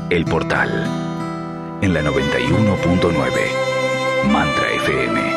El Portal, en la 91.9, Mantra FM.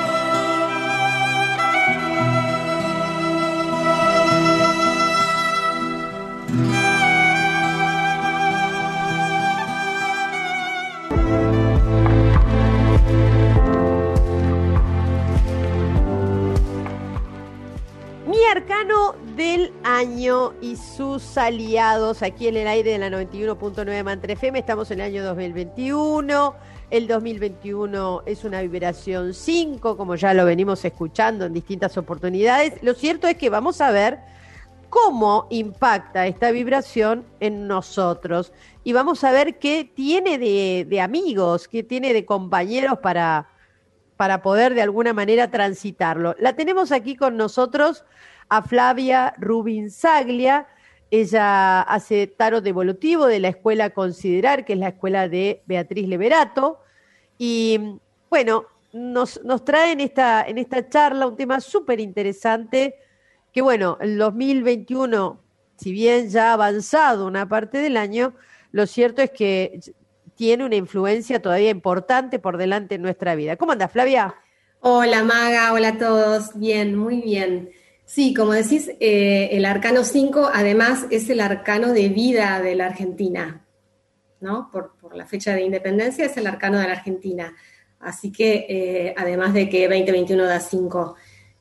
Arcano del año y sus aliados aquí en el aire de la 91.9 Mantra FM. Estamos en el año 2021. El 2021 es una vibración 5, como ya lo venimos escuchando en distintas oportunidades. Lo cierto es que vamos a ver cómo impacta esta vibración en nosotros. Y vamos a ver qué tiene de amigos, qué tiene de compañeros para poder de alguna manera transitarlo. La tenemos aquí con nosotros a Flavia Rubinsaglia. Ella hace tarot evolutivo de la escuela Considerar, que es la escuela de Beatriz Leverato, y bueno, nos trae en esta charla un tema súper interesante, que bueno, el 2021, si bien ya ha avanzado una parte del año, lo cierto es que tiene una influencia todavía importante por delante en nuestra vida. ¿Cómo andas, Flavia? Hola, Maga, hola a todos. Bien, muy bien. Sí, como decís, el arcano 5 además es el arcano de vida de la Argentina, ¿no? Por la fecha de independencia es el arcano de la Argentina. Así que, además de que 2021 da 5.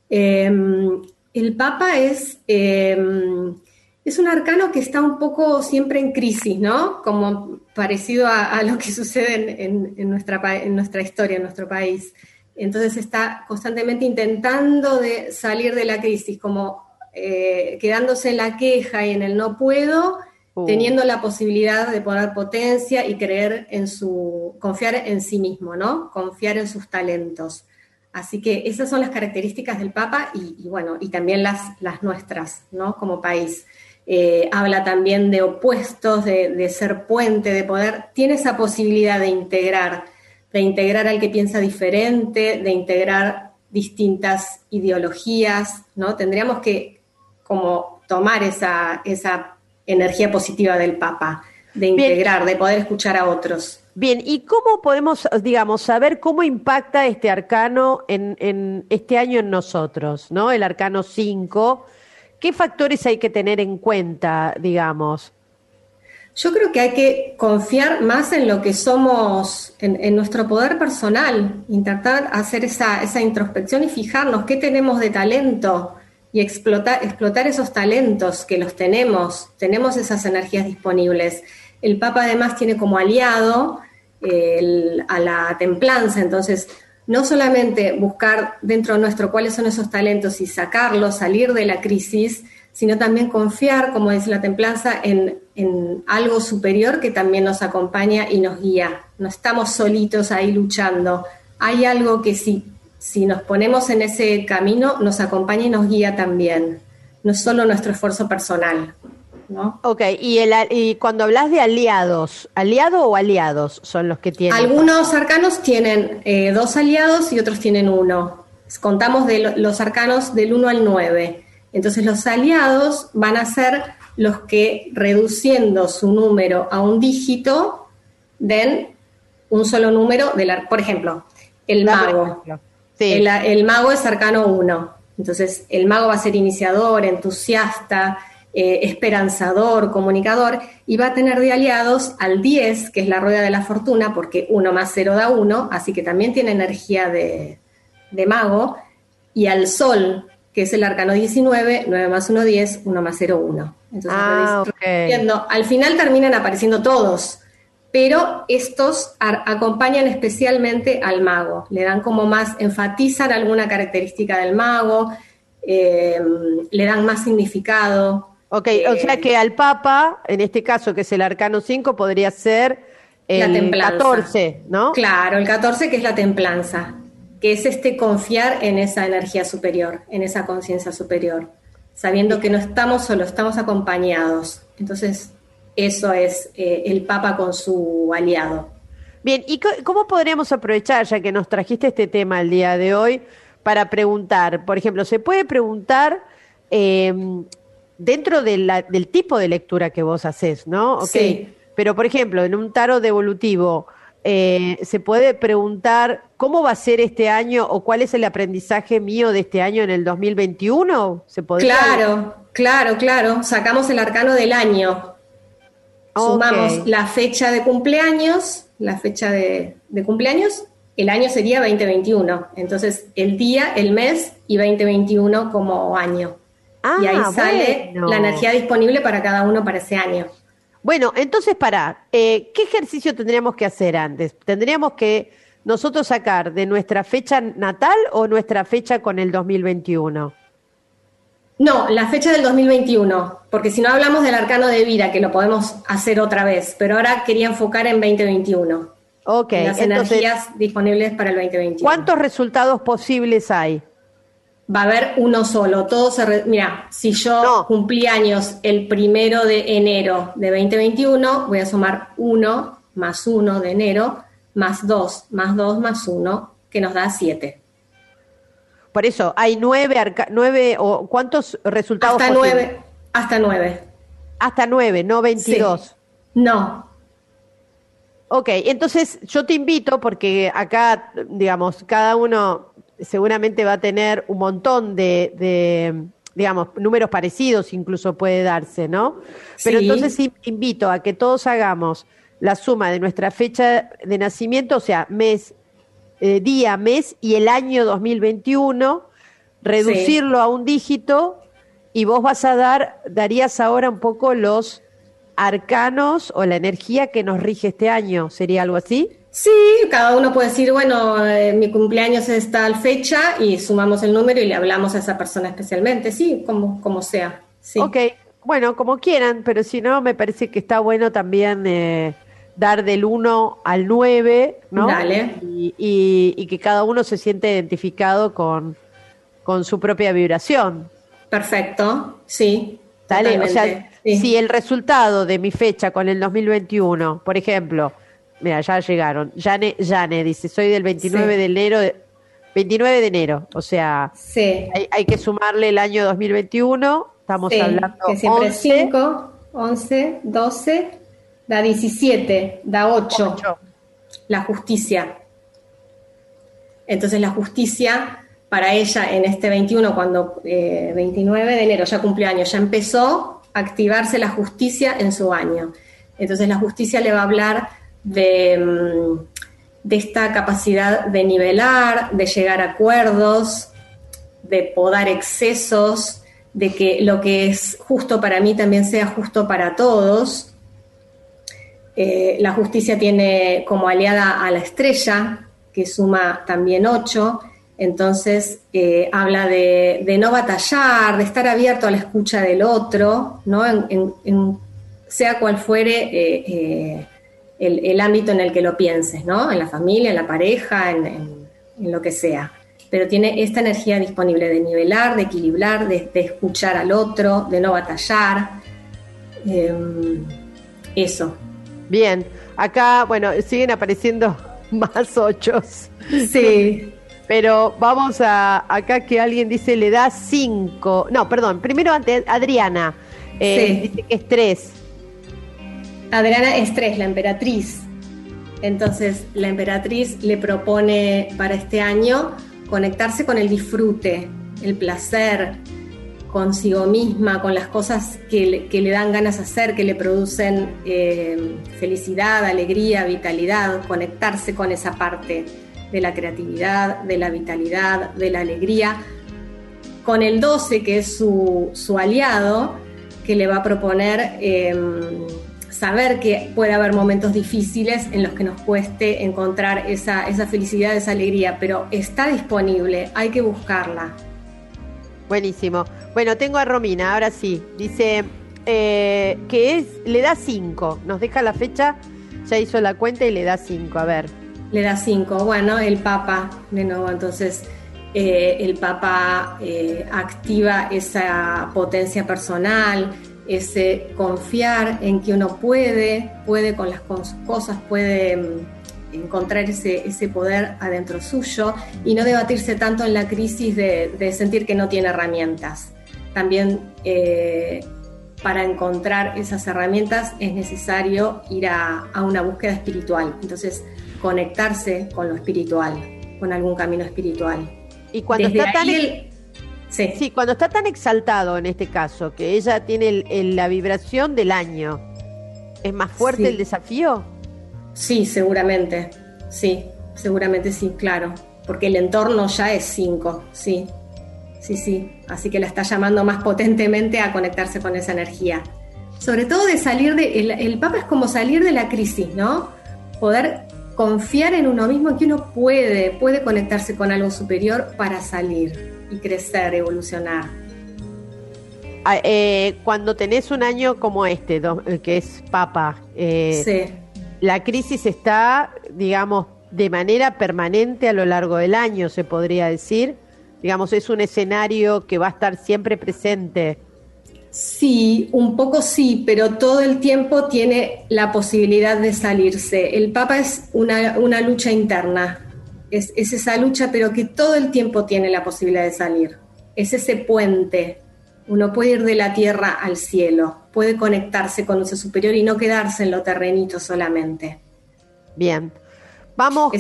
El Papa es un arcano que está un poco siempre en crisis, ¿no? Como parecido a lo que sucede en nuestra historia, en nuestro país. Entonces está constantemente intentando de salir de la crisis, como quedándose en la queja y en el no puedo, teniendo la posibilidad de poner potencia y confiar en sí mismo, ¿no? Confiar en sus talentos. Así que esas son las características del Papa y bueno, y también las nuestras, ¿no? Como país. Habla también de opuestos, de ser puente, de poder, tiene esa posibilidad de integrar al que piensa diferente, de integrar distintas ideologías, ¿no? Tendríamos que como tomar esa energía positiva del Papa, de integrar, de poder escuchar a otros. Bien, ¿y cómo podemos, digamos, saber cómo impacta este arcano en este año en nosotros, ¿no? El arcano 5, ¿qué factores hay que tener en cuenta, digamos? Yo creo que hay que confiar más en lo que somos, en nuestro poder personal, intentar hacer esa introspección y fijarnos qué tenemos de talento y explotar esos talentos que los tenemos esas energías disponibles. El Papa además tiene como aliado a la templanza, entonces no solamente buscar dentro nuestro cuáles son esos talentos y sacarlos, salir de la crisis, sino también confiar, como dice la templanza, en algo superior que también nos acompaña y nos guía. No estamos solitos ahí luchando. Hay algo que si nos ponemos en ese camino, nos acompaña y nos guía también. No es solo nuestro esfuerzo personal, ¿no? Ok, y cuando hablas de aliados, ¿aliado o aliados son los que tienen? Algunos arcanos tienen 2 aliados y otros tienen 1. Contamos de los arcanos del 1 al 9. Entonces los aliados van a ser los que, reduciendo su número a un dígito, den un solo número. Por ejemplo, el mago. Sí. El mago es arcano 1. Entonces el mago va a ser iniciador, entusiasta, esperanzador, comunicador, y va a tener de aliados al 10, que es la rueda de la fortuna, porque 1 más 0 da 1, así que también tiene energía de mago, y al sol, que es el arcano 19, 9 más 1, 10, 1 más 0, 1. Entonces, okay. Al final terminan apareciendo todos, pero estos acompañan especialmente al mago, le dan como más, enfatizan alguna característica del mago, le dan más significado. Ok, o sea que al Papa, en este caso que es el arcano 5, podría ser el 14, ¿no? Claro, el 14 que es la templanza, que es confiar en esa energía superior, en esa conciencia superior, sabiendo que no estamos solos, estamos acompañados. Entonces, eso es el Papa con su aliado. Bien, ¿y cómo podríamos aprovechar, ya que nos trajiste este tema el día de hoy, para preguntar? Por ejemplo, se puede preguntar dentro del tipo de lectura que vos hacés, ¿no? Okay. Sí. Pero, por ejemplo, en un tarot devolutivo, se puede preguntar cómo va a ser este año o cuál es el aprendizaje mío de este año en el 2021. ¿Se podría? Claro. Sacamos el arcano del año. Sumamos Ok. la fecha de cumpleaños, el año sería 2021. Entonces, el día, el mes y 2021 como año. Y ahí sale Bueno. la energía disponible para cada uno para ese año. Bueno, entonces ¿qué ejercicio tendríamos que hacer antes? ¿Tendríamos que nosotros sacar de nuestra fecha natal o nuestra fecha con el 2021? No, la fecha del 2021, porque si no hablamos del arcano de vida, que lo podemos hacer otra vez, pero ahora quería enfocar en 2021. Ok, Las entonces, energías disponibles para el 2021. ¿cuántos resultados posibles hay? Va a haber uno solo. Mira, si yo No. cumplí años el 1 de enero de 2021, voy a sumar 1 más 1 de enero, más 2 más 1, que nos da 7. Por eso, hay nueve o ¿cuántos resultados Hasta posibles? 9. Hasta 9. Hasta 9, no 22. Sí. No. Ok, entonces yo te invito, porque acá, digamos, cada uno seguramente va a tener un montón digamos, números parecidos incluso puede darse, ¿no? Pero Sí. entonces sí invito a que todos hagamos la suma de nuestra fecha de nacimiento, o sea, día, mes y el año 2021, reducirlo a un dígito y vos darías ahora un poco los arcanos o la energía que nos rige este año, ¿sería algo así? Sí, cada uno puede decir, bueno, mi cumpleaños es tal fecha y sumamos el número y le hablamos a esa persona especialmente, sí, como sea. Sí. Ok, bueno, como quieran, pero si no, me parece que está bueno también dar del 1 al 9, ¿no? Dale. Y que cada uno se siente identificado con su propia vibración. Perfecto, sí. Dale, o sea, Totalmente, sí. si el resultado de mi fecha con el 2021, por ejemplo, mira, ya llegaron, Yane dice, soy del 29 Sí. de enero, 29 de enero, o sea, Sí. hay que sumarle el año 2021, estamos Sí, hablando que siempre 11, es 5, 11, 12, da 17, da 8, 8. la justicia. Entonces la justicia para ella en este 21, cuando 29 de enero ya cumplió años, ya empezó a activarse la justicia en su año. Entonces la justicia le va a hablar de esta capacidad de nivelar, de llegar a acuerdos, de podar excesos, de que lo que es justo para mí también sea justo para todos. La justicia tiene como aliada a la estrella, que suma también 8, entonces habla de no batallar, de estar abierto a la escucha del otro, ¿no? Sea cual fuere el ámbito en el que lo pienses, ¿no? En la familia, en la pareja, en lo que sea. Pero tiene esta energía disponible de nivelar, de equilibrar, de escuchar al otro, de no batallar. Eso. Bien, acá, bueno, siguen apareciendo más 8. Sí. Pero vamos acá que alguien dice le da 5. No, perdón, primero Adriana, Sí. dice que es 3. Adriana es 3, la emperatriz. Entonces, la emperatriz le propone para este año conectarse con el disfrute, el placer, consigo misma, con las cosas que le dan ganas de hacer, que le producen felicidad, alegría, vitalidad, conectarse con esa parte de la creatividad, de la vitalidad, de la alegría. Con el 12, que es su aliado, que le va a proponer saber que puede haber momentos difíciles en los que nos cueste encontrar esa felicidad, esa alegría, pero está disponible, hay que buscarla. Buenísimo. Bueno, tengo a Romina, ahora sí. Dice que le da 5. Nos deja la fecha, ya hizo la cuenta y le da 5. A ver. Le da 5. Bueno, el Papa, de nuevo, entonces el Papa activa esa potencia personal, ese confiar en que uno puede con las cosas, puede encontrar ese poder adentro suyo y no debatirse tanto en la crisis de sentir que no tiene herramientas. También para encontrar esas herramientas es necesario ir a una búsqueda espiritual. Entonces, conectarse con lo espiritual, con algún camino espiritual. Y cuando Desde está tan ahí sí, cuando está tan exaltado en este caso, que ella tiene la vibración del año, ¿es más fuerte Sí. el desafío? Sí, seguramente. Sí, seguramente sí, claro. Porque el entorno ya es 5, sí. Sí. Así que la está llamando más potentemente a conectarse con esa energía. Sobre todo de salir el Papa es como salir de la crisis, ¿no? Poder confiar en uno mismo, que uno puede conectarse con algo superior para salir y crecer, evolucionar. Cuando tenés un año como este, que es Papa, Sí. la crisis está, digamos, de manera permanente a lo largo del año, se podría decir. Digamos, es un escenario que va a estar siempre presente. Sí, un poco sí, pero todo el tiempo tiene la posibilidad de salirse. El Papa es una lucha interna, es esa lucha, pero que todo el tiempo tiene la posibilidad de salir. Es ese puente. Uno puede ir de la tierra al cielo, puede conectarse con un ser superior y no quedarse en lo terrenito solamente. Bien. Vamos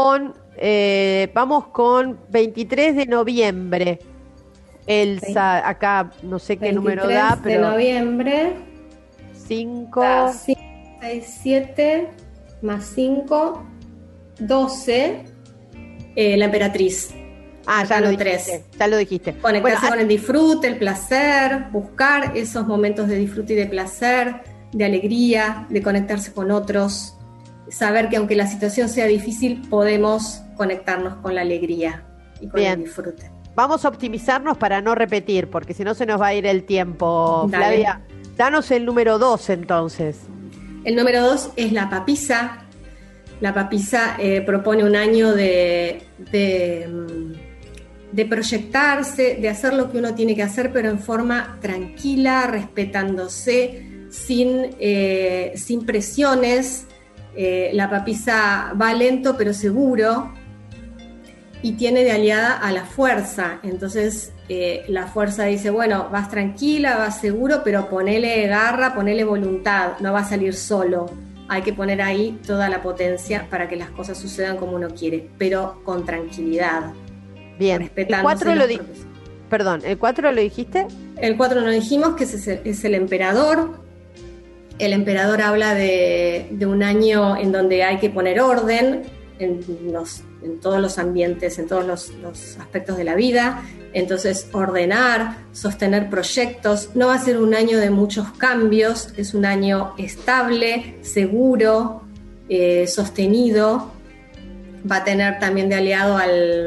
con 23 de noviembre. Elsa, acá no sé qué número da, pero... 23 de noviembre. 5... 5, 6, 7, más 5, 12. La emperatriz. ya lo dijiste. 3. Ya lo dijiste. Conectarse con el disfrute, el placer, buscar esos momentos de disfrute y de placer, de alegría, de conectarse con otros. Saber que aunque la situación sea difícil, podemos conectarnos con la alegría y con el disfrute. Vamos a optimizarnos para no repetir, porque si no se nos va a ir el tiempo. Dale. Flavia, danos el número 2 entonces. El número 2 es la papisa. La papisa propone un año de proyectarse, de hacer lo que uno tiene que hacer, pero en forma tranquila, respetándose, sin presiones. La papisa va lento pero seguro y tiene de aliada a la fuerza. Entonces la fuerza dice, bueno, vas tranquila, vas seguro, pero ponele garra, ponele voluntad, no va a salir solo. Hay que poner ahí toda la potencia para que las cosas sucedan como uno quiere, pero con tranquilidad. Bien. Respetando. ¿El 4 lo dijiste? El 4 no dijimos, que es el emperador. El emperador habla de un año en donde hay que poner orden en todos los ambientes, en todos los aspectos de la vida. Entonces, ordenar, sostener proyectos. No va a ser un año de muchos cambios, es un año estable, seguro, sostenido. Va a tener también de aliado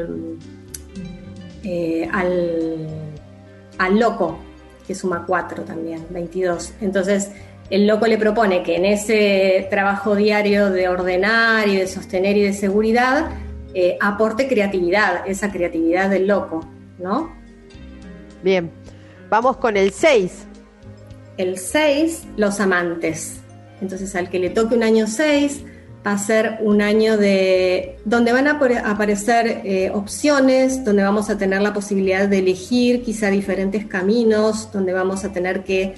al loco, que suma 4 también, 22. Entonces, el loco le propone que en ese trabajo diario de ordenar y de sostener y de seguridad, aporte creatividad, esa creatividad del loco, ¿no? Bien, vamos con el 6. El 6, los amantes. Entonces, al que le toque un año 6, va a ser un año donde van a aparecer opciones, donde vamos a tener la posibilidad de elegir quizá diferentes caminos, donde vamos a tener que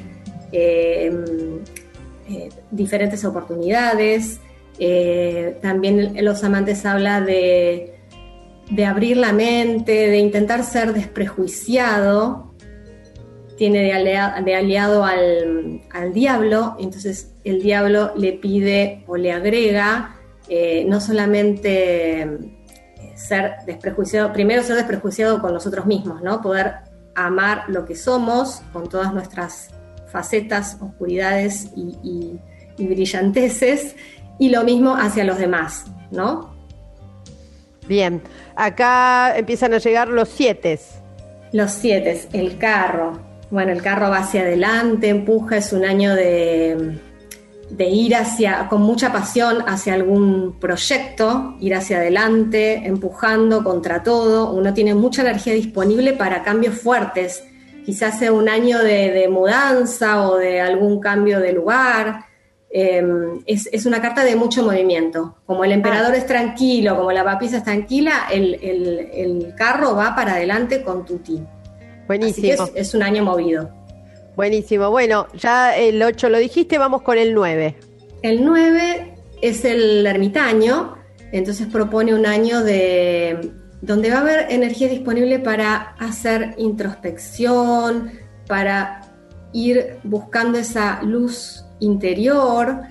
diferentes oportunidades. También los amantes habla de abrir la mente, de intentar ser desprejuiciado. Tiene de aliado al diablo. Entonces el diablo le pide o le agrega no solamente ser desprejuiciado, primero ser desprejuiciado con nosotros mismos, ¿no? Poder amar lo que somos con todas nuestras facetas, oscuridades y brillanteces, y lo mismo hacia los demás, ¿no? Bien, acá empiezan a llegar los 7. Los 7, el carro. Bueno, el carro va hacia adelante, empuja, es un año de ir con mucha pasión hacia algún proyecto, ir hacia adelante, empujando contra todo. Uno tiene mucha energía disponible para cambios fuertes. Quizás sea un año de mudanza o de algún cambio de lugar. Es una carta de mucho movimiento. Como el emperador es tranquilo, como la papisa es tranquila, el carro va para adelante con tutti. Buenísimo. Así que es un año movido. Buenísimo. Bueno, ya el 8 lo dijiste, vamos con el 9. El 9 es el ermitaño, entonces propone un año donde va a haber energía disponible para hacer introspección, para ir buscando esa luz interior,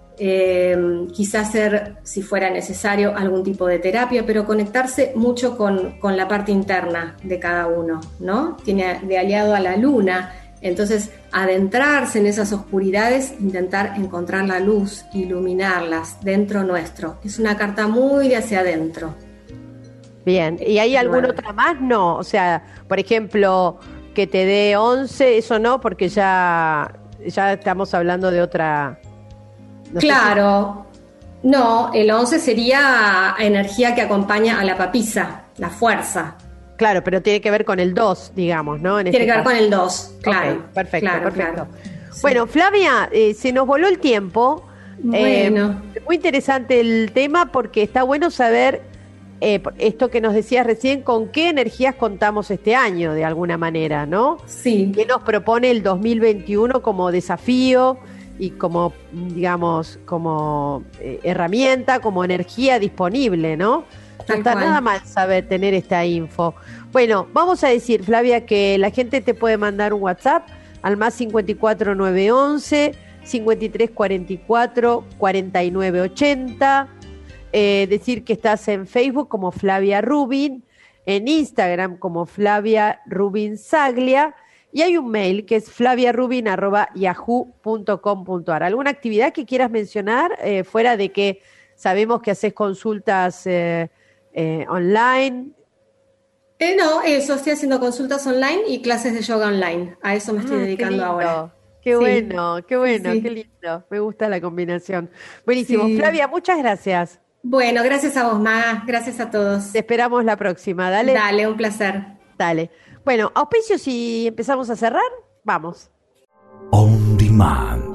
quizás hacer, si fuera necesario, algún tipo de terapia, pero conectarse mucho con la parte interna de cada uno, ¿no? Tiene de aliado a la luna, entonces adentrarse en esas oscuridades, intentar encontrar la luz, iluminarlas dentro nuestro. Es una carta muy de hacia adentro. Bien, ¿y hay alguna otra más? No, o sea, por ejemplo, que te dé 11, eso no, porque ya estamos hablando de otra... No claro, no, el 11 sería energía que acompaña a la papisa, la fuerza. Claro, pero tiene que ver con el 2, digamos, ¿no? Tiene que ver con el 2, claro. Okay, perfecto, claro, perfecto. Claro. Sí. Bueno, Flavia, se nos voló el tiempo. Bueno. Muy interesante el tema porque está bueno saber esto que nos decías recién, con qué energías contamos este año, de alguna manera, ¿no? Sí. ¿Qué nos propone el 2021 como desafío y como, digamos, como herramienta, como energía disponible, ¿no? No está nada mal saber tener esta info. Bueno, vamos a decir, Flavia, que la gente te puede mandar un WhatsApp al más 54 911 53 44 49 80. Decir que estás en Facebook como Flavia Rubin, en Instagram como Flavia Rubin Saglia, y hay un mail que es flaviarubin@yahoo.com.ar. ¿Alguna actividad que quieras mencionar fuera de que sabemos que haces consultas online? No, eso, estoy haciendo consultas online y clases de yoga online. A eso me estoy dedicando ahora. Qué bueno, qué lindo. Me gusta la combinación. Buenísimo. Sí. Flavia, muchas gracias. Bueno, gracias a vos, Maga. Gracias a todos. Te esperamos la próxima. Dale. Dale, un placer. Dale. Bueno, auspicios y empezamos a cerrar. Vamos. On Demand.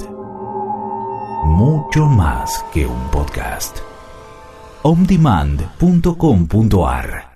Mucho más que un podcast. ondemand.com.ar